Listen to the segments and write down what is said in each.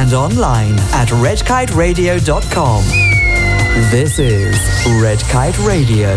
and online at redkiteradio.com. This is Red Kite Radio.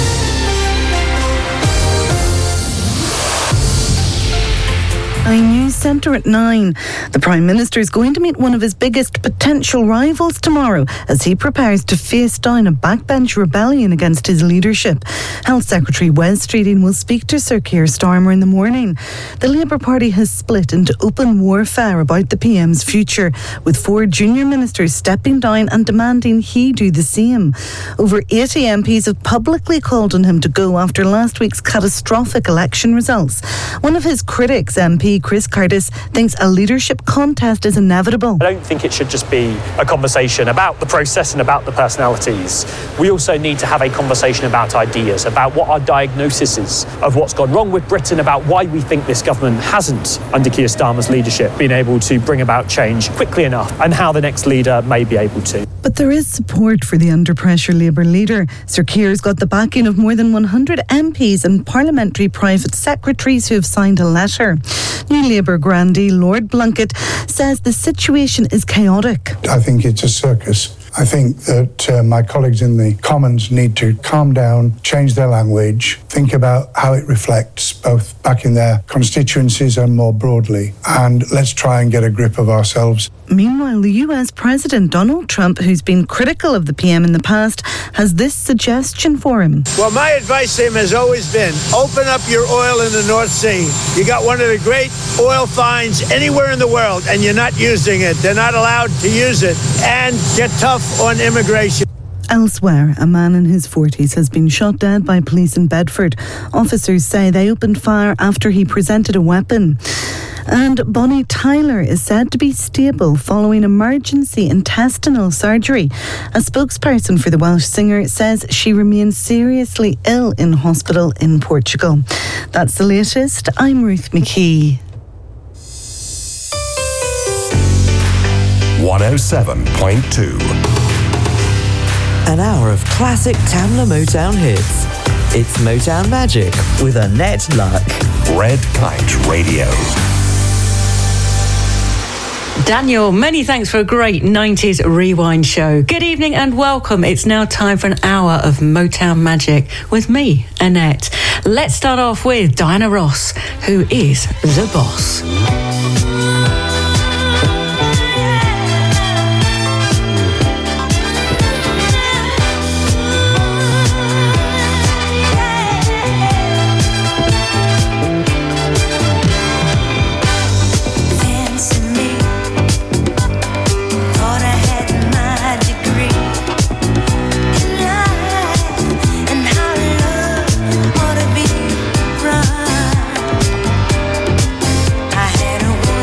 News Centre at 9. The Prime Minister is going to meet one of his biggest potential rivals tomorrow as he prepares to face down a backbench rebellion against his leadership. Health Secretary Wes Streeting will speak to Sir Keir Starmer in the morning. The Labour Party has split into open warfare about the PM's future, with 4 junior ministers stepping down and demanding he do the same. Over 80 MPs have publicly called on him to go after last week's catastrophic election results. One of his critics, MP Chris Curtis, thinks a leadership contest is inevitable. I don't think it should just be a conversation about the process and about the personalities. We also need to have a conversation about ideas, about what our diagnosis is of what's gone wrong with Britain, about why we think this government hasn't, under Keir Starmer's leadership, been able to bring about change quickly enough, and how the next leader may be able to. But there is support for the under-pressure Labour leader. Sir Keir's got the backing of more than 100 MPs and parliamentary private secretaries who have signed a letter. New Labour grandee Lord Blunkett says the situation is chaotic. I think it's a circus. I think that my colleagues in the Commons need to calm down, change their language, think about how it reflects both back in their constituencies and more broadly, and let's try and get a grip of ourselves. Meanwhile, the US President Donald Trump, who's been critical of the PM in the past, has this suggestion for him. Well, my advice to him has always been, open up your oil in the North Sea. You got one of the great oil finds anywhere in the world, and you're not using it. They're not allowed to use it. And get tough on immigration. Elsewhere, a man in his 40s has been shot dead by police in Bedford. Officers say they opened fire after he presented a weapon. And Bonnie Tyler is said to be stable following emergency intestinal surgery. A spokesperson for the Welsh singer says she remains seriously ill in hospital in Portugal. That's the latest. I'm Ruth McKee. 107.2. An hour of classic Tamla Motown hits. It's Motown Magic with Annette Luck. Red Kite Radio. Daniel, many thanks for a great 90s rewind show. Good evening and welcome. It's now time for an hour of Motown Magic with me, Annette. Let's start off with Diana Ross, who is the boss. I had a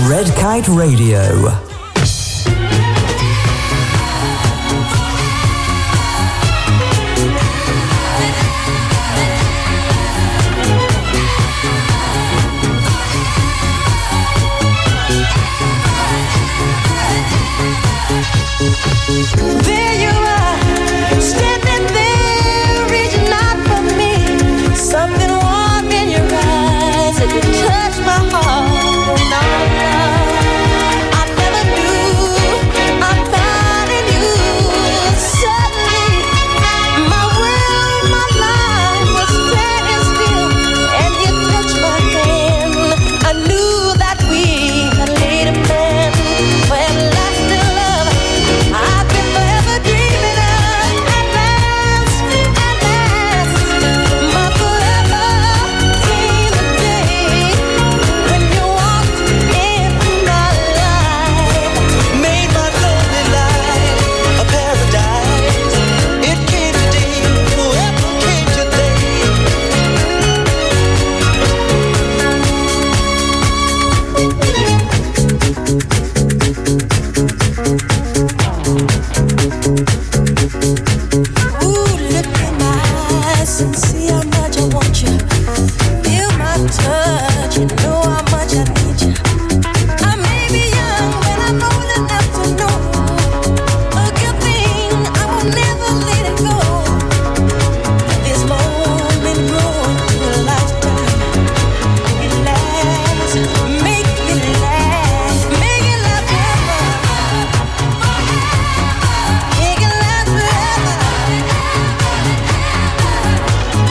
Red Kite Radio. There you are, standing there, reaching out for me. Something warm in your eyes that could touch my heart. No, I never knew I'm finding you. Suddenly, my world, my life was standing still, and you touched my hand. I knew that we had laid a plan for everlasting love. I've been forever dreaming of. At last, my forever came the day when you walked into my life, made my lonely life a paradise. It came today, forever came today. Ooh, look in my eyes and see how much I want you. Feel my touch, you know how much I need you. I may be young, but I'm old enough to know a good thing, I will never let it go. This moment growing to a lifetime. It lasts, make it last, make it last forever. Make it last forever.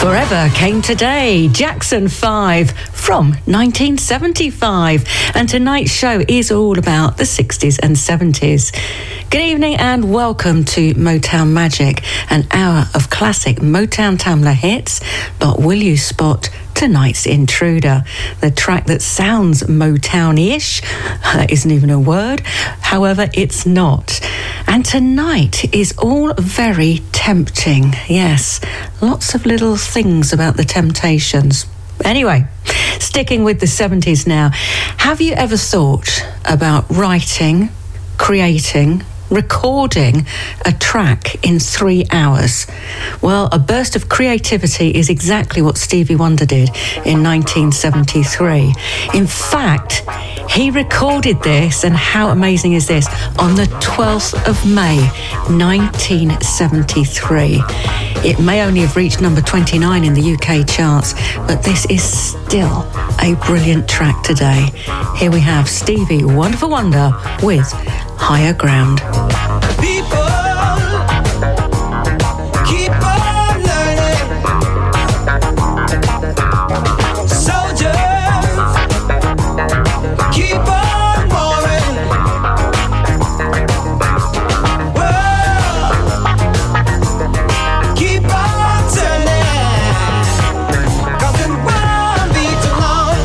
Forever Came Today, Jackson 5 from 1975. And tonight's show is all about the 60s and 70s. Good evening and welcome to Motown Magic, an hour of classic Motown Tamla hits. But will you spot tonight's intruder? The track that sounds Motown-ish, that isn't even a word, however it's not. And tonight is all very tempting. Yes, lots of little things about the Temptations. Anyway, sticking with the 70s now, have you ever thought about writing, creating, recording a track in 3 hours? Well, a burst of creativity is exactly what Stevie Wonder did in 1973. In fact, he recorded this, and how amazing is this, on the 12th of May 1973. It may only have reached number 29 in the UK charts, but this is still a brilliant track today. Here we have Stevie Wonderful Wonder with Higher Ground. People, keep on learning. Soldiers, keep on warring. World, keep on turning. 'Cause it won't be too long.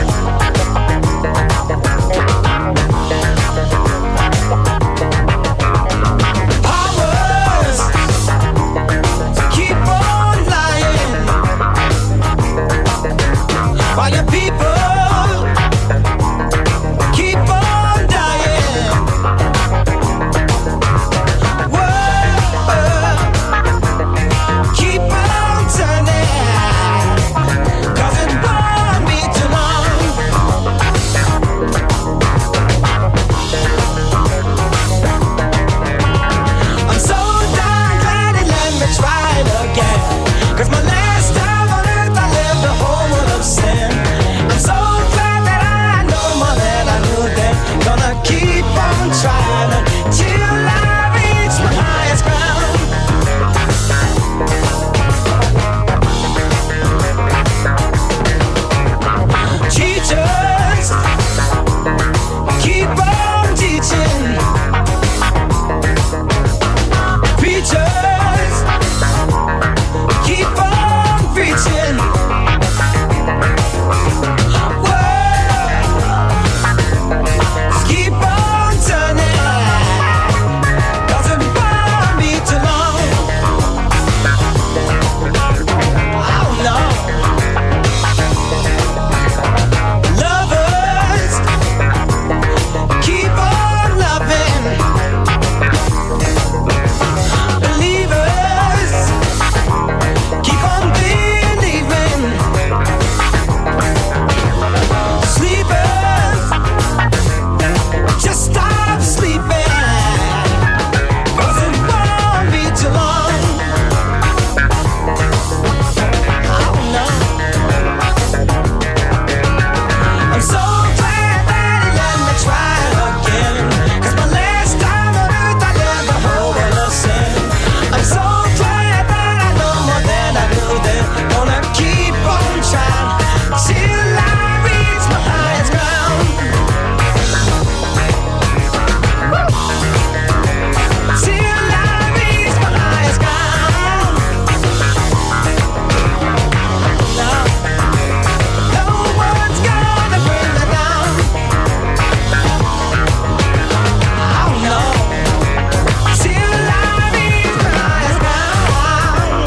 While your people keep on dying, world, keep on turning, 'cause it won't be too long. I'm so darn glad it let me try it again, 'cause my last time on earth I lived a whole world of sin. I'm so glad that I know more than I knew then. Gonna keep on trying till I reach my highest ground. Teachers, keep on teaching. Preachers, keep on preaching. Keep on turning, 'cause it won't be too long. Oh no. Lovers, keep on loving. Believers, keep on believing. Sleepers, just stop sleeping, 'cause it won't be too long. Oh no. I'm so glad that he let me try it again, 'cause my last time on earth I lived a whole world of sin. I'm so glad that I know more than I knew then. Gonna keep on trying till I reach my highest ground. Till I reach my highest ground. No one's gonna bring me down. Oh no. Till I reach my highest ground.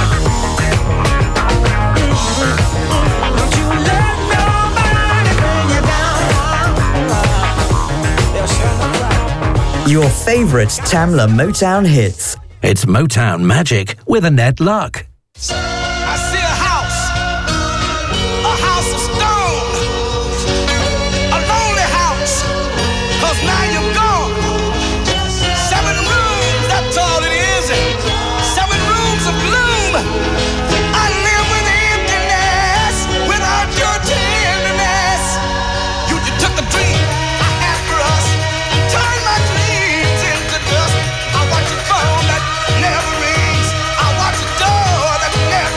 Don't you let nobody bring you down. They'll show no right. Your favorite Tamla Motown hits. It's Motown Magic with Annette Luck. I see a house of stone, a lonely house, 'cause now you're gone. 7 rooms, that's all it is. 7 rooms of gloom. I live with emptiness without your tenderness. You took the dream I had for us, turned my dreams into dust. I watch a phone that never rings. I watch a door that never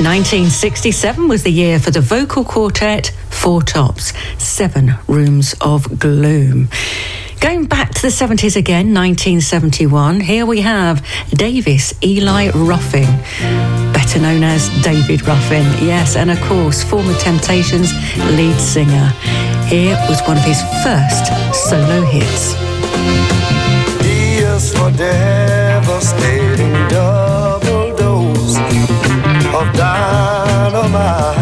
1967 was the year for the vocal quartet Four Tops, 7 Rooms of Gloom. Going back to the 70s again, 1971, here we have Davis Eli Ruffin, better known as David Ruffin, yes, and of course former Temptations lead singer. Here was one of his first solo hits. D is for devastating double dose of dynamite.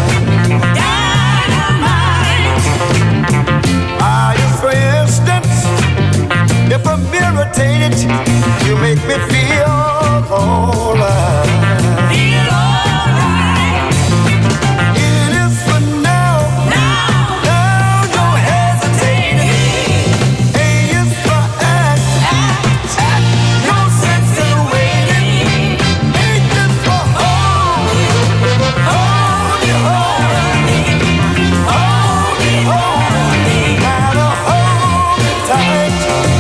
If I'm irritated, you make me feel alright. Feel alright. It is for now. Now. Now don't hesitate. A is for act. Act. No sense in waiting. H is for hold. Hold me, hold me. Hold me, hold me. Gotta hold me tight.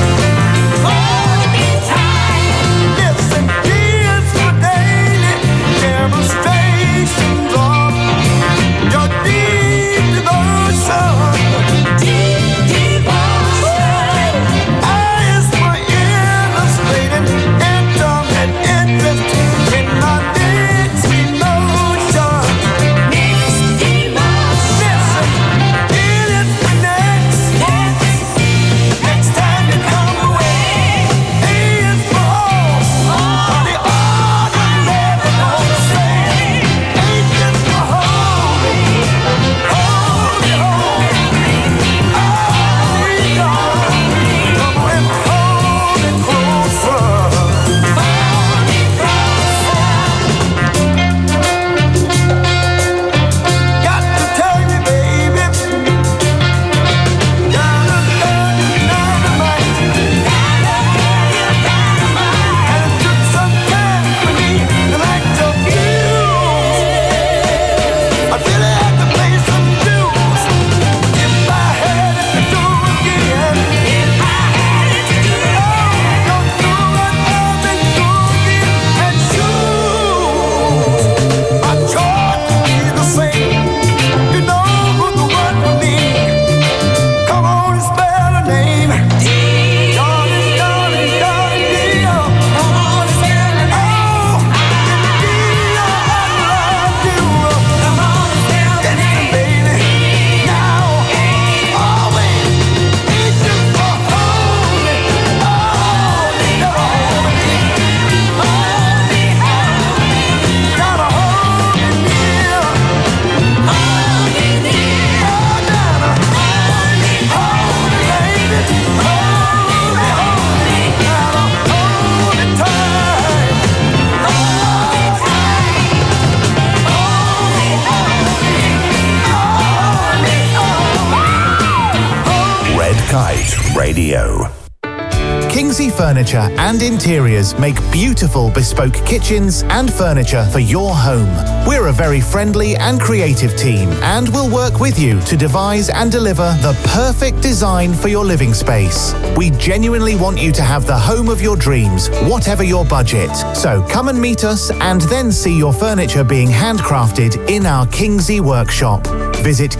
Kingsley Furniture and Interiors make beautiful bespoke kitchens and furniture for your home. We're a very friendly and creative team and will work with you to devise and deliver the perfect design for your living space. We genuinely want you to have the home of your dreams, whatever your budget. So come and meet us and then see your furniture being handcrafted in our Kingsley workshop. Visit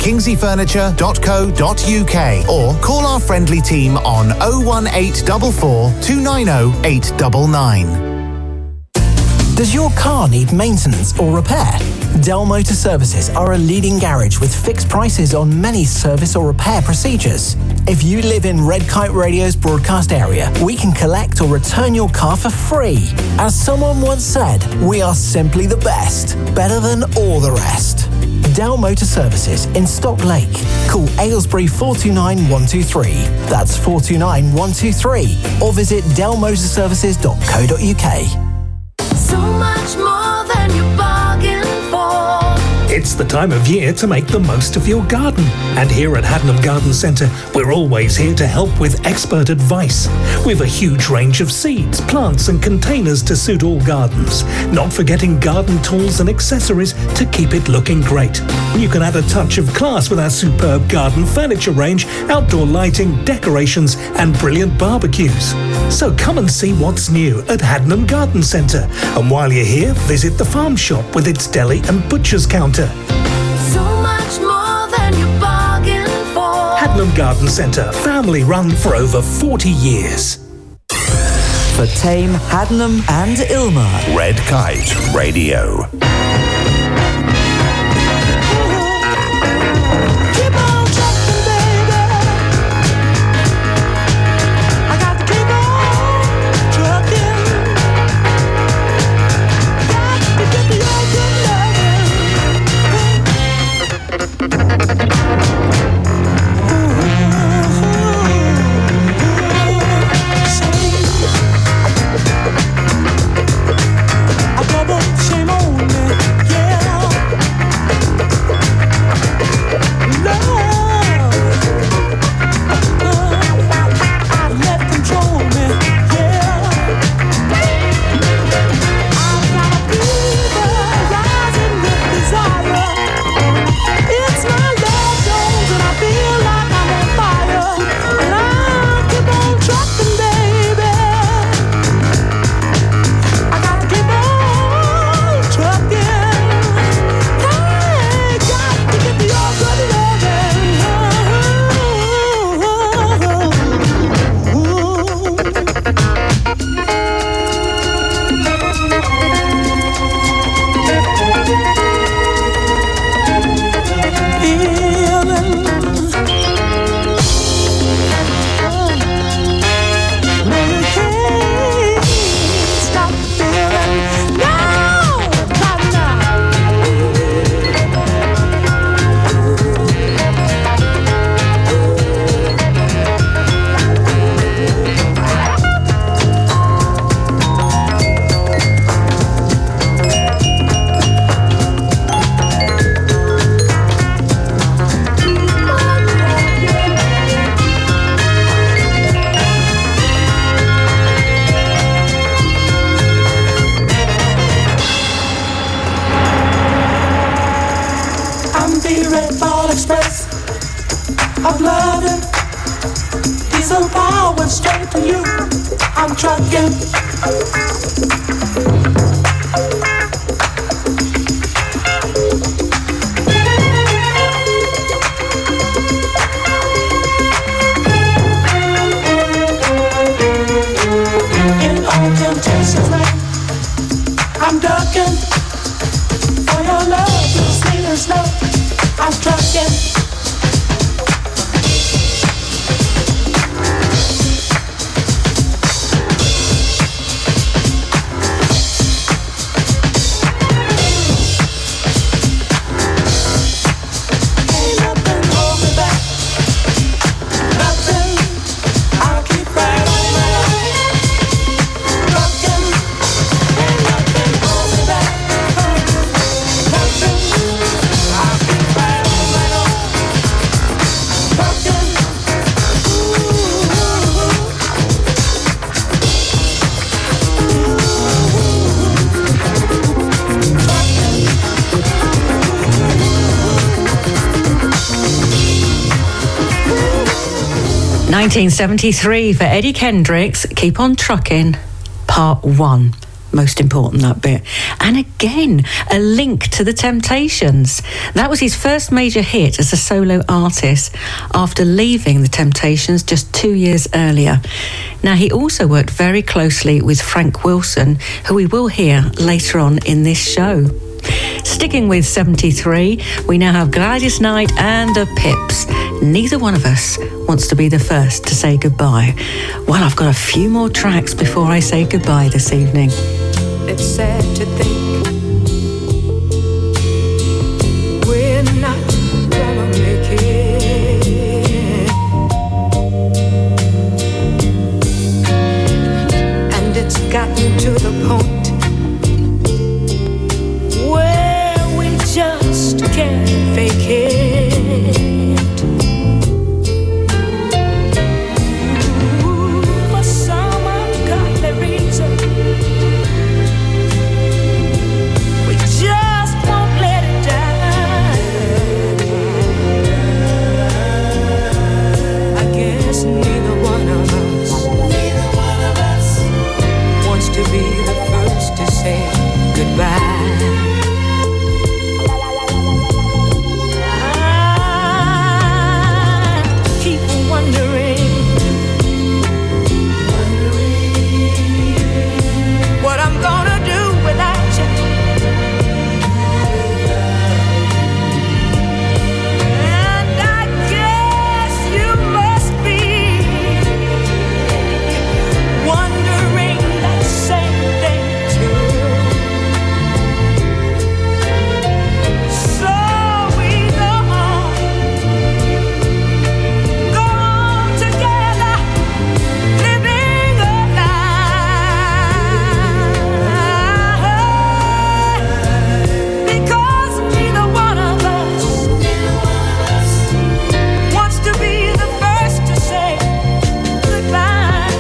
kingsleyfurniture.co.uk or call our friendly team on 01844 290 899. Does your car need maintenance or repair? Dell Motor Services are a leading garage with fixed prices on many service or repair procedures. If you live in Red Kite Radio's broadcast area, we can collect or return your car for free. As someone once said, we are simply the best, better than all the rest. Dell Motor Services in Stock Lake. Call Aylesbury 429 123. That's 429 123. Or visit dellmotorservices.co.uk. So much more than you bargained for. It's the time of year to make the most of your garden. And here at Haddenham Garden Centre, we're always here to help with expert advice. We've a huge range of seeds, plants and containers to suit all gardens. Not forgetting garden tools and accessories to keep it looking great. You can add a touch of class with our superb garden furniture range, outdoor lighting, decorations and brilliant barbecues. So come and see what's new at Haddenham Garden Centre. And while you're here, visit the farm shop with its deli and butcher's counter. So much more than you bargained for. Haddenham Garden Centre, family run for over 40 years. For Tame, Haddenham and Ilmar. Red Kite Radio. ...1973 for Eddie Kendricks, Keep On Truckin', Part 1. Most important, that bit. And again, a link to The Temptations. That was his first major hit as a solo artist after leaving The Temptations just 2 years earlier. Now, he also worked very closely with Frank Wilson, who we will hear later on in this show. Sticking with 73, we now have Gladys Knight and the Pips. Neither one of us wants to be the first to say goodbye. Well, I've got a few more tracks before I say goodbye this evening. It's sad to think we're not gonna make it, and it's gotten to the point where we just can't fake it. For some ungodly reason, we just won't let it die. I guess neither one of us wants to be the first to say goodbye. What I'm gonna do without you. And I guess you must be wondering that same thing too. So we go on together, living a lie. Because neither one of us wants to be the first to say goodbye.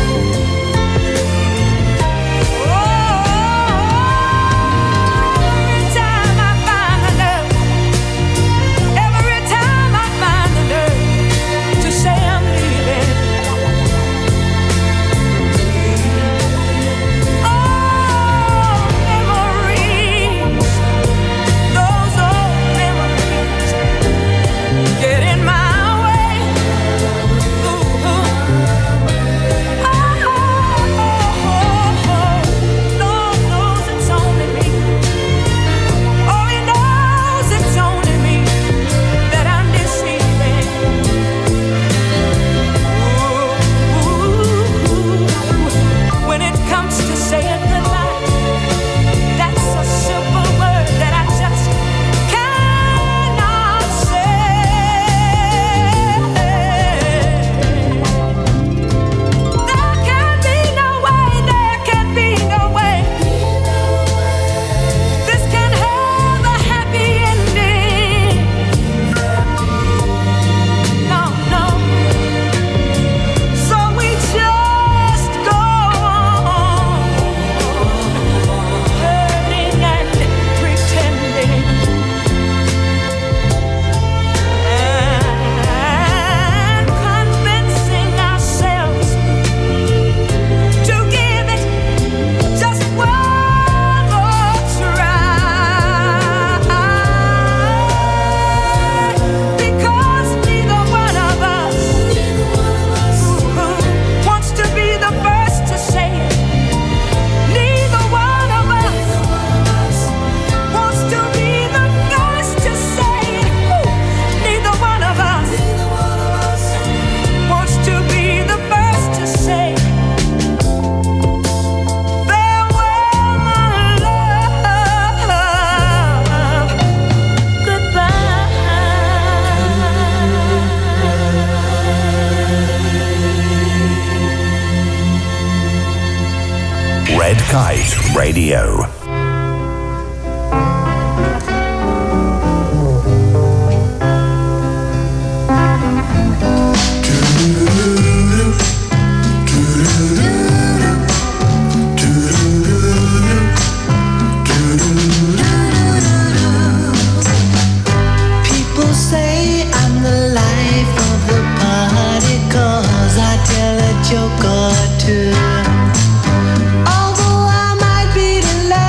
Every time I find the nerve to say I'm leaving. Memories, those old memories get in my way. Lord knows it's only me. Oh, He knows it's only me that I'm deceiving. When it comes to saying goodbye, that's a simple word that I just cannot say. There can be no way, there can be no way. This can have a happy ending. No, no. So we just go on hurting and pretending and convincing ourselves to give it just one more try. Because neither one of us wants to be the first to say it. Neither one of us wants to be the first to say it. Neither one of us wants to be the first to say farewell, my love, goodbye. Red Kite Radio. People say I'm the life of the party 'cause I tell a joke or two. Although I might be the life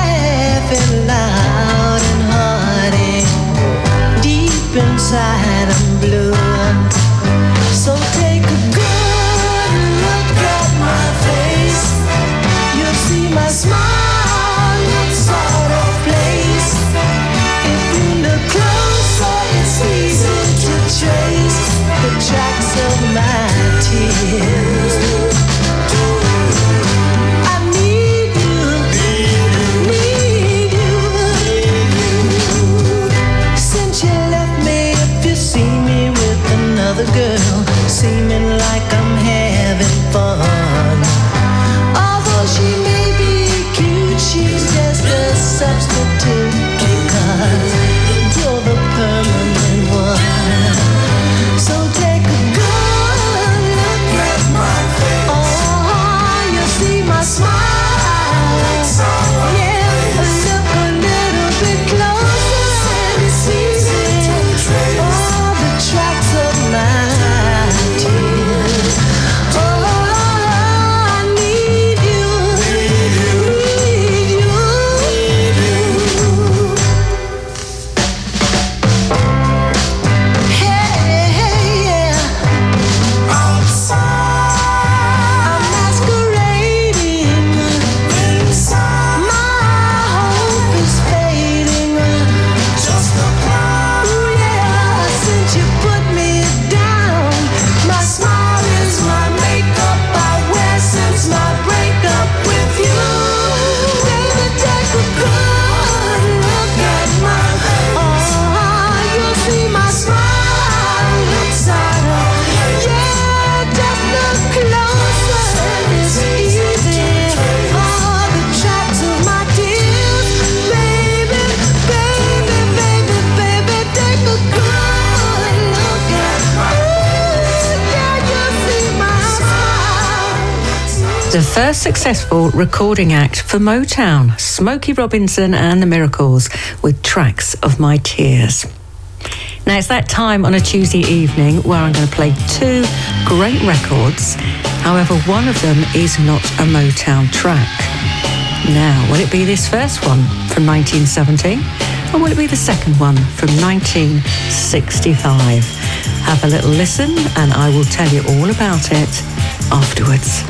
The first successful recording act for Motown, Smokey Robinson and the Miracles, with Tracks of My Tears. Now it's that time on a Tuesday evening where I'm going to play two great records. However, one of them is not a Motown track. Now, will it be this first one from 1970, or will it be the second one from 1965? Have a little listen and I will tell you all about it afterwards.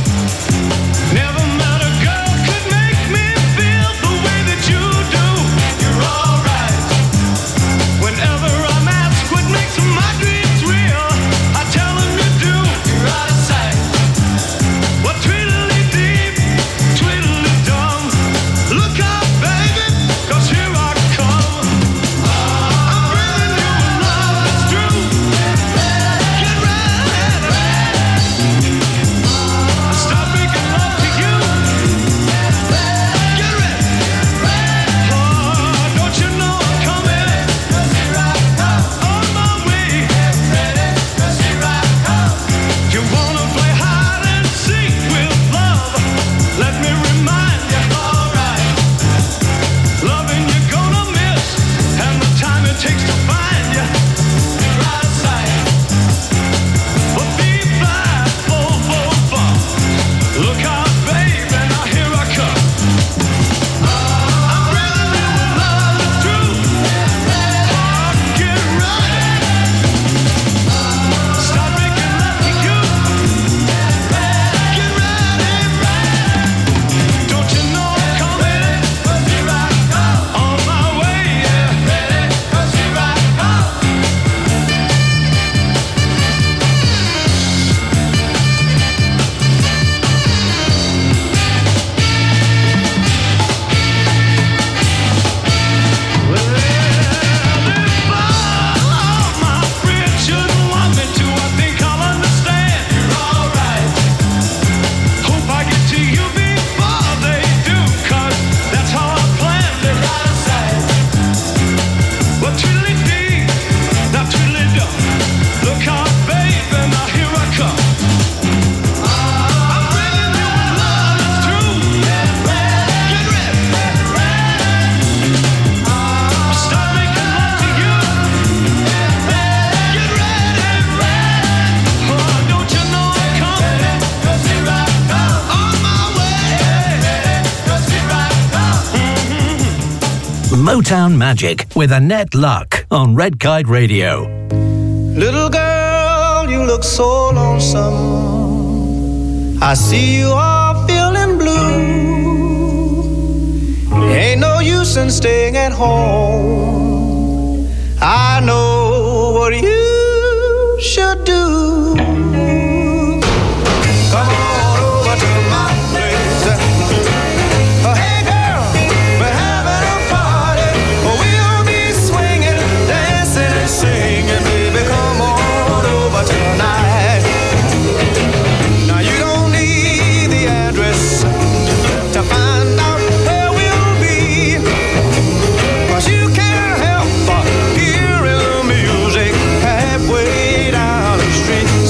Motown Magic with Annette Luck on Red Kite Radio. Little girl, you look so lonesome. I see you are feeling blue. Ain't no use in staying at home. I know what you should do. Come on over to my place. Hey girl, we're having a party. We'll be swinging, dancing and singing. Baby, come on over tonight. Now you don't need the address to find out where we'll be, 'cause you can't help but hearing the music halfway down the street.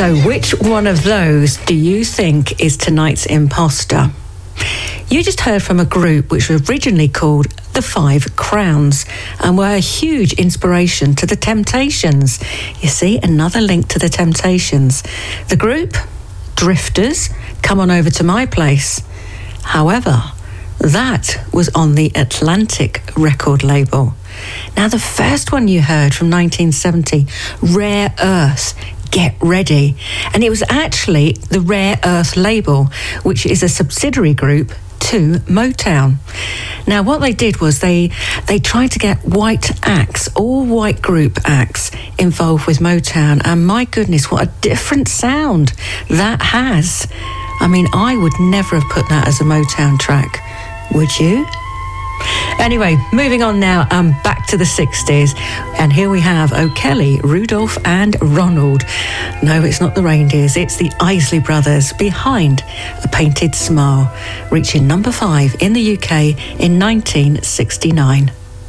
So which one of those do you think is tonight's imposter? You just heard from a group which was originally called the Five Crowns and were a huge inspiration to the Temptations. You see, another link to the Temptations. The group, Drifters, Come On Over to My Place. However, that was on the Atlantic record label. Now, the first one you heard from 1970, Rare Earth, Get Ready. And it was actually the Rare Earth label, which is a subsidiary group to Motown. Now, what they did was they tried to get white acts, all white group acts, involved with Motown. And my goodness, what a different sound that has. I mean, I would never have put that as a Motown track. Would you? Anyway, moving on now, back to the 60s. And here we have O'Kelly, Rudolph and Ronald. No, it's not the Reindeers, it's the Isley Brothers, Behind a Painted Smile, reaching number 5 in the UK in 1969.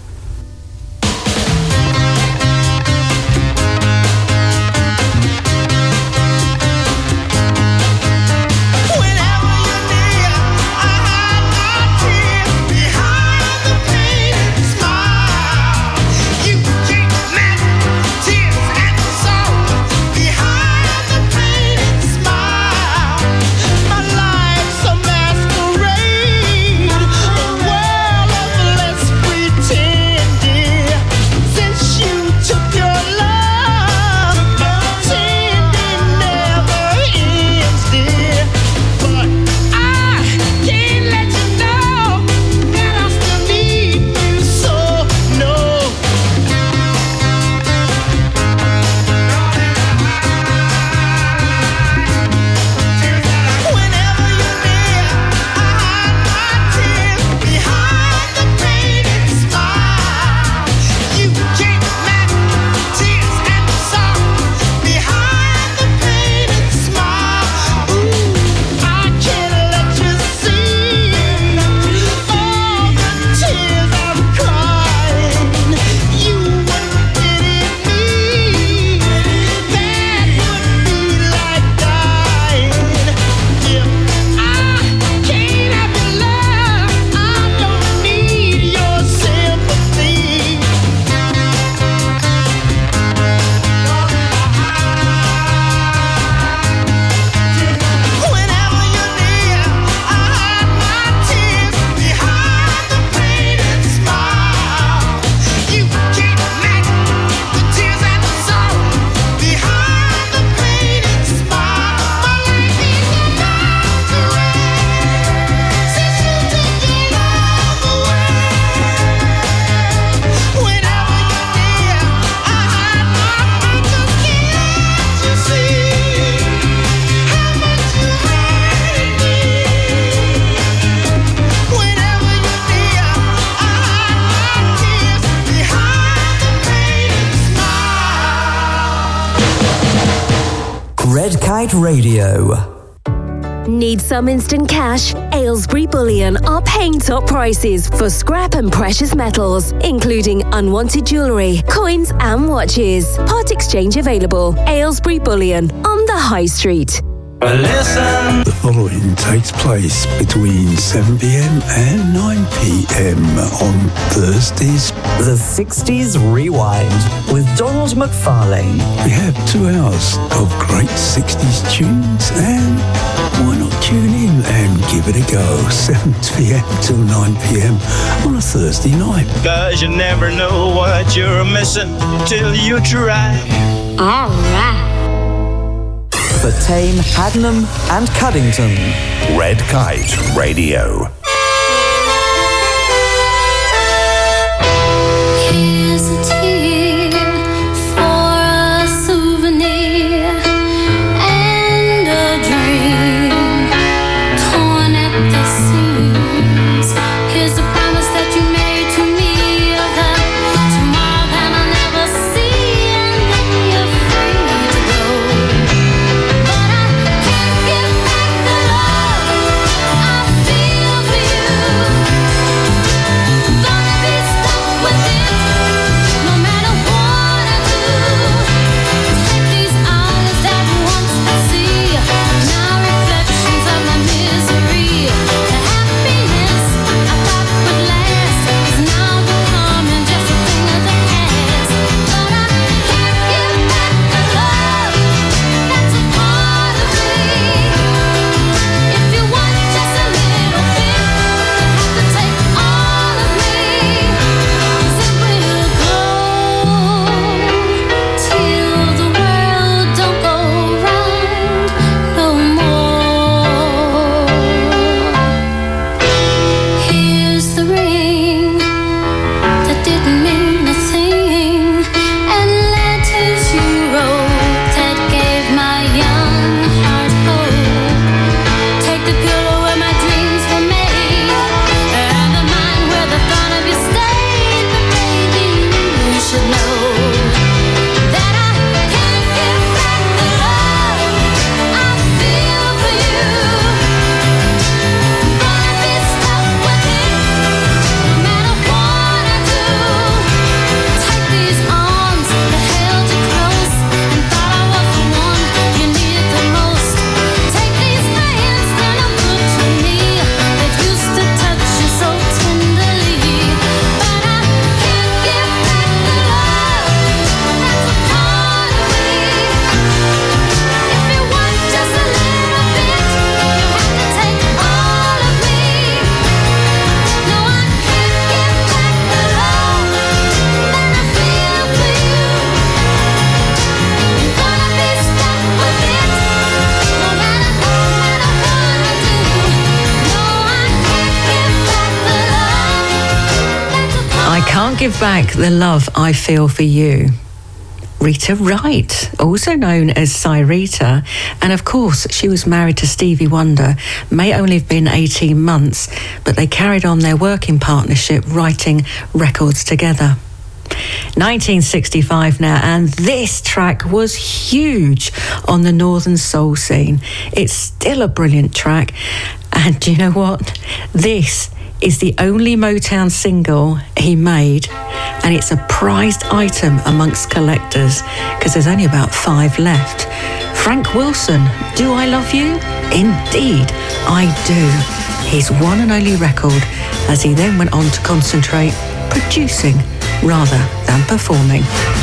Red Kite Radio. Need some instant cash? Aylesbury Bullion are paying top prices for scrap and precious metals, including unwanted jewellery, coins and watches. Part exchange available. Aylesbury Bullion on the High Street. Listen. The following takes place between 7 p.m. and 9 p.m. on Thursdays. The 60s Rewind with Donald McFarlane. We have 2 hours of great 60s tunes, and why not tune in and give it a go? 7 p.m. till 9 p.m. on a Thursday night. 'Cause you never know what you're missing till you try. All right. For Tame, Haddenham and Cuddington. Red Kite Radio. Here's a tear for a souvenir and a dream torn at the seams. Here's a promise that you made to me of that tomorrow that I'll never see, and then you're free to go. But I can't give back the love I feel for Can't Give Back the Love I Feel for You. Rita Wright, also known as Cyrita, and of course she was married to Stevie Wonder, may only have been 18 months, but they carried on their working partnership writing records together. 1965 now, and this track was huge on the Northern Soul scene. It's still a brilliant track, and do you know what? This is the only Motown single he made, and it's a prized item amongst collectors because there's only about 5 left. Frank Wilson, Do I Love You? Indeed, I do. His one and only record, as he then went on to concentrate producing rather than performing.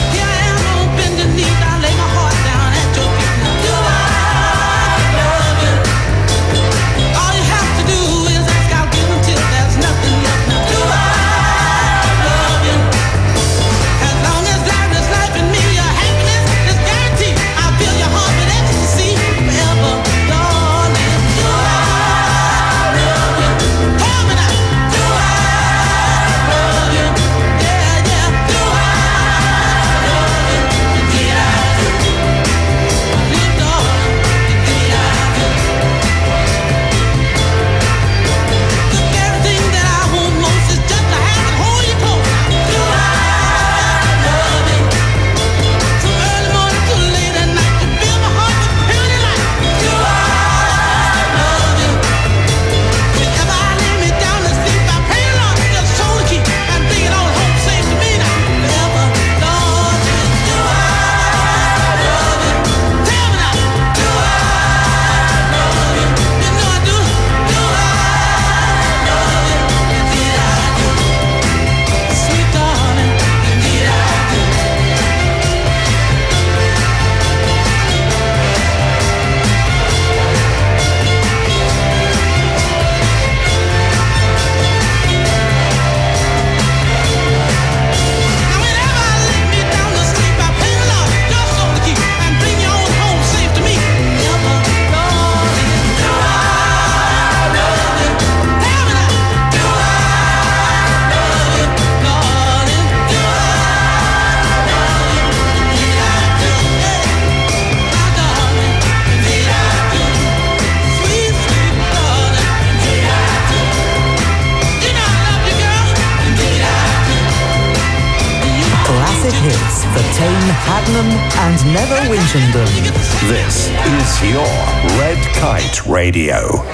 Hits for Tame Hadnam and Never Winchendon. This is your Red Kite Radio.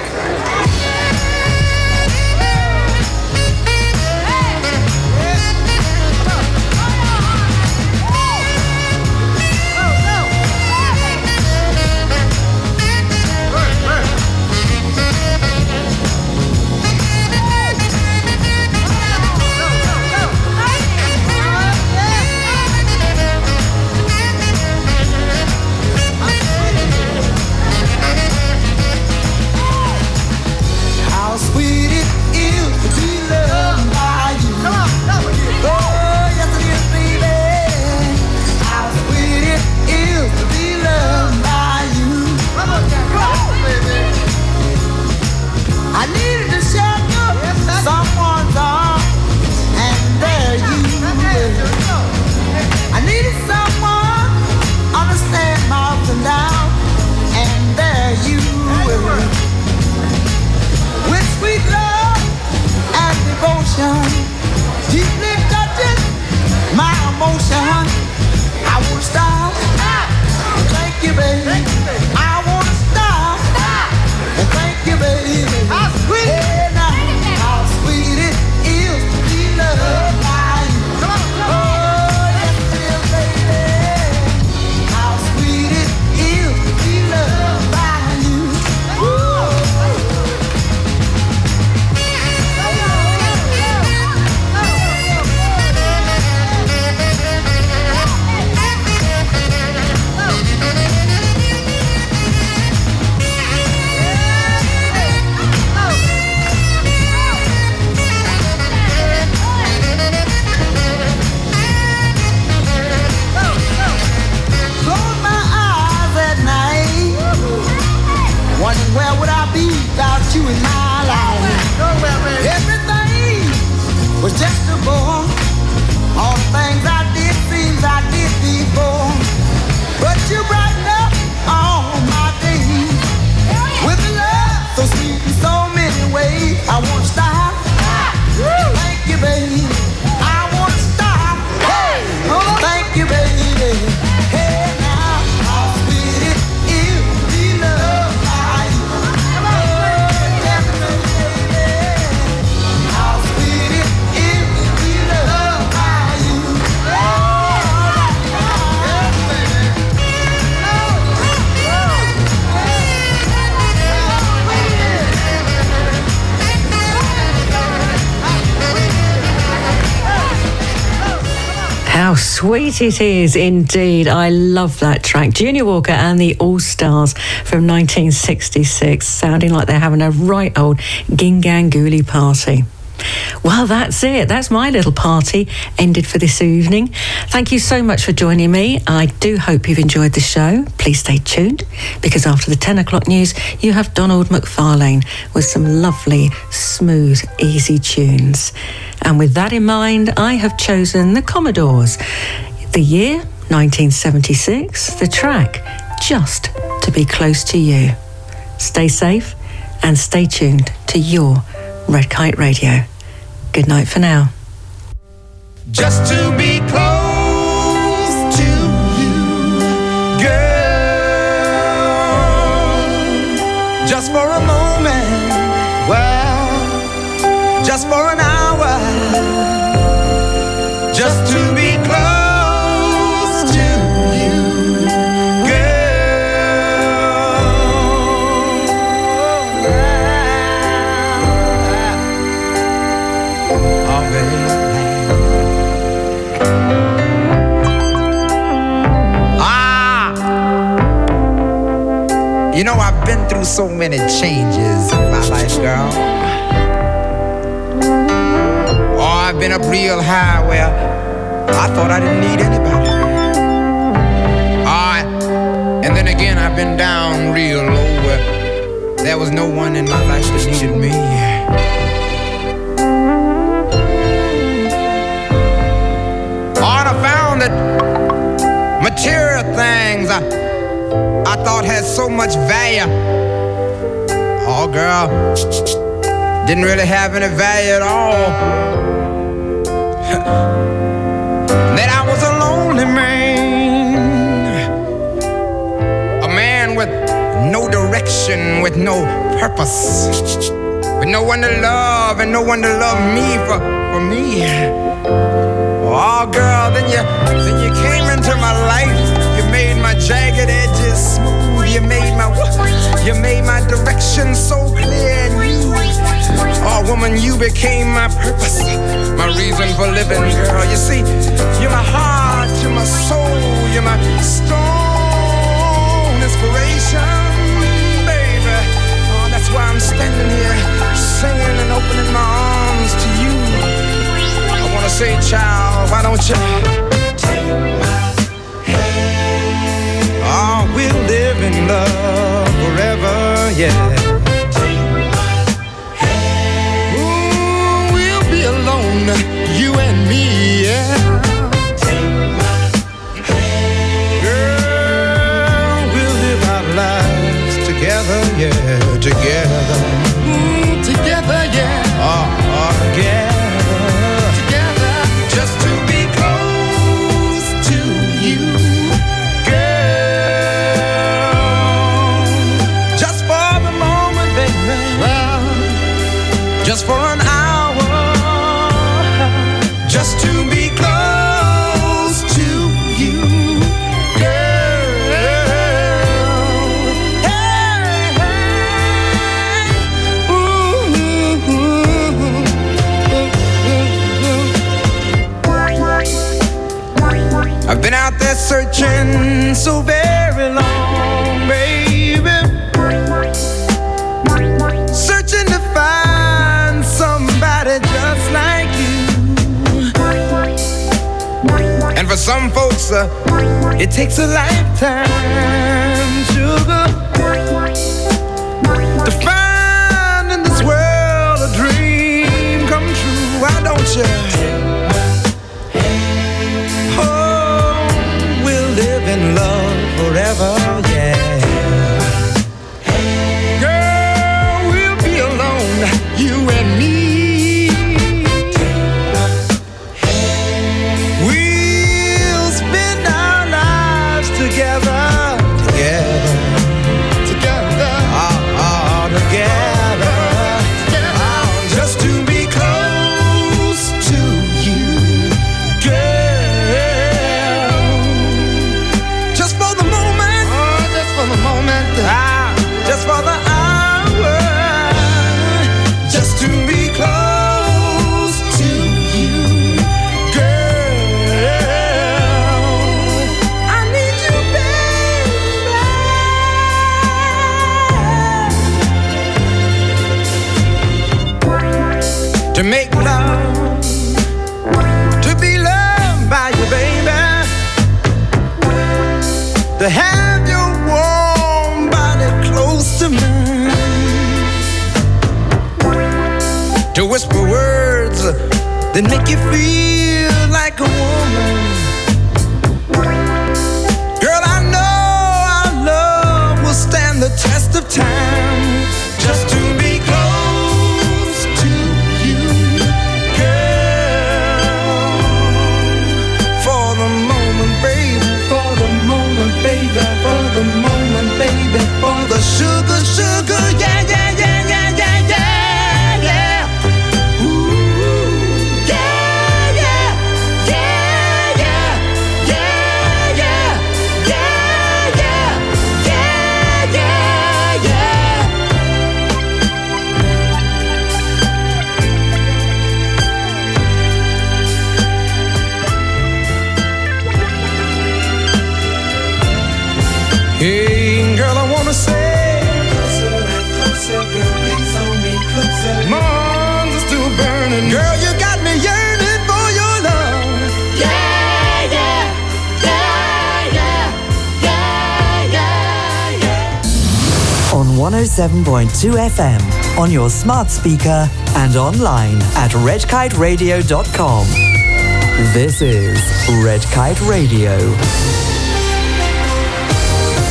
How sweet it is indeed. I love that track. Junior Walker and the All-Stars from 1966, sounding like they're having a right old Ginganguli party. Well, that's it. That's my little party ended for this evening. Thank you so much for joining me. I do hope you've enjoyed the show. Please stay tuned, because after the 10 o'clock news, you have Donald McFarlane with some lovely, smooth, easy tunes. And with that in mind, I have chosen the Commodores. The year, 1976, the track, Just to Be Close to You. Stay safe and stay tuned to your Red Kite Radio. Good night for now. Just to be close to you, girl. Just for a moment, well, just for an hour. Just to be close to you, You know, I've been through so many changes in my life, girl. Oh, I've been up real high where I thought I didn't need anybody. And then again, I've been down real low where there was no one in my life that needed me. Oh, and I found that material things I thought had so much value. Oh, girl, didn't really have any value at all. That I was a lonely man, a man with no direction, with no purpose, with no one to love and no one to love me for me. Oh, girl, then you came into my life. You made my jagged edges smooth. You made my direction so clear and you. Oh, woman, you became my purpose, my reason for living, girl. You see, you're my heart, you're my soul, you're my strong inspiration, baby. Oh, that's why I'm standing here singing and opening my arms to you. I wanna say, child, why don't you take my hand? Oh, we'll live in love forever, yeah. Ooh, we'll be alone, you and me, yeah. Girl, we'll live our lives together, yeah, together. Together, yeah. Together. Just to be close to you, girl. Just for the moment, baby. Well, just for an hour. Just to be close to you, girl. Hey, hey. Ooh, ooh, ooh. I've been out there searching so very long, baby. Searching to find somebody just like you. And for some folks, it takes a lifetime, sugar, to find in this world a dream come true. Why don't you? In love forever, yeah. Girl, we'll be alone, you and me. We'll spend our lives together, together, together, together. Just to be close to to have your warm body close to mine, to whisper words that make you feel like a woman. Girl, I know our love will stand the test of time, just to be close to you, girl. For the moment, baby, for the moment, baby, for the moment, baby, for the sugar, sugar, yeah, yeah, yeah, yeah, yeah, yeah, yeah. Ooh, yeah, yeah, yeah, yeah, yeah, yeah, yeah, yeah, yeah, yeah, yeah. Hey, girl, I wanna say, closer and closer, girl, please hold me closer. My arms are still burning. Girl, you got me yearning for your love. Yeah, yeah, yeah, yeah, yeah, yeah, yeah. On 107.2 FM, on your smart speaker, and online at redkiteradio.com. This is Red Kite Radio.